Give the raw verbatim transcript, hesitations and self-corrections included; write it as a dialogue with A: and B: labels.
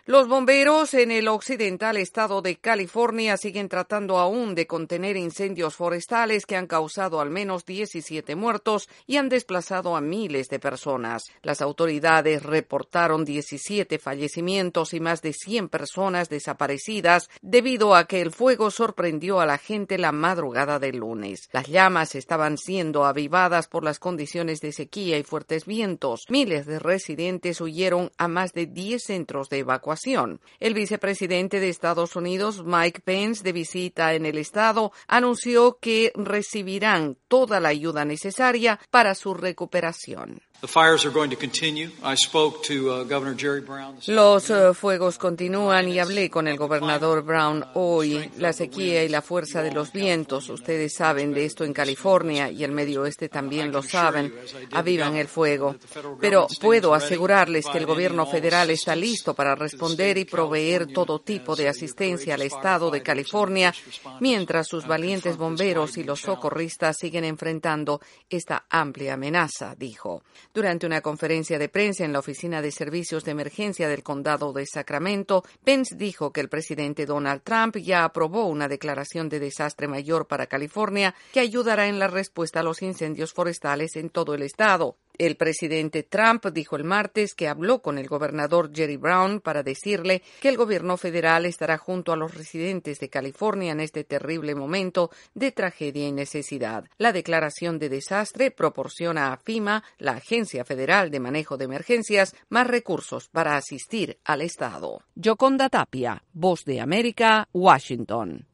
A: Los bomberos en el occidental estado de California siguen tratando aún de contener incendios forestales que han causado al menos diecisiete muertos y han desplazado a miles de personas. Las autoridades reportaron diecisiete fallecimientos y más de cien personas desaparecidas debido a que el fuego sorprendió a la gente la madrugada del lunes. Las llamas estaban siendo avivadas por las condiciones de sequía y fuertes vientos. Miles de residentes huyeron a más de diez centros de evacuación. El vicepresidente de Estados Unidos, Mike Pence, de visita en el estado, anunció que recibirán toda la ayuda necesaria para su recuperación. Los uh, fuegos continúan y hablé con el gobernador Brown hoy. La sequía y la fuerza de los vientos, ustedes saben de esto en California y el Medio Oeste también lo saben, avivan el fuego. Pero puedo asegurarles que el gobierno federal está listo para responder y proveer todo tipo de asistencia al estado de California, mientras sus valientes bomberos y los socorristas siguen enfrentando esta amplia amenaza, dijo. Durante una conferencia de prensa en la Oficina de Servicios de Emergencia del Condado de Sacramento, Pence dijo que el presidente Donald Trump ya aprobó una declaración de desastre mayor para California que ayudará en la respuesta a los incendios forestales en todo el estado. El presidente Trump dijo el martes que habló con el gobernador Jerry Brown para decirle que el gobierno federal estará junto a los residentes de California en este terrible momento de tragedia y necesidad. La declaración de desastre proporciona a FEMA, la Agencia Federal de Manejo de Emergencias, más recursos para asistir al estado. Yoconda Tapia, Voz de América, Washington.